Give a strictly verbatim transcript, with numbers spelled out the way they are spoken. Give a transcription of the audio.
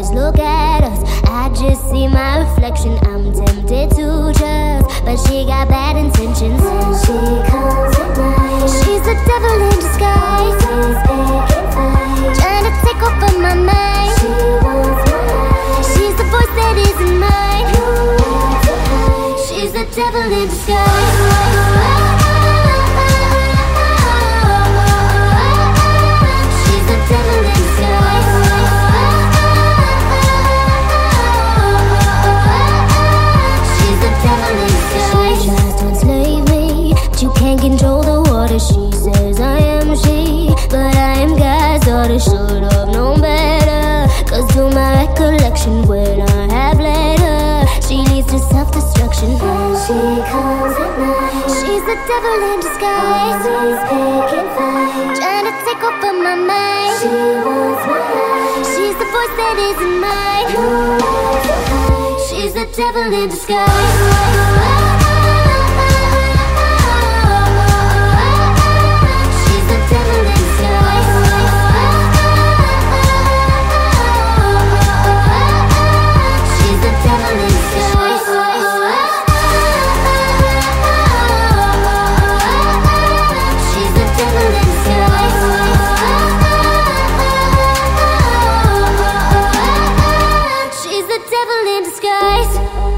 eyes look at us. I just see my reflection, I'm tempted to trust, but she got bad intentions. When she comes at night, she's the devil in disguise. She's picking fights, trying to take over my mind. She wants my life, she's the voice that isn't mine. She's the devil in disguise. Control the water, she says I am she, but I am God's daughter. Should have known better, cause to my recollection, when I have let her, she leads to self-destruction. When she comes at night, she's the devil in disguise. Always picking fights, trying to take over my mind. She wants my life, she's the voice that isn't mine. She's the devil in disguise. Devil in disguise.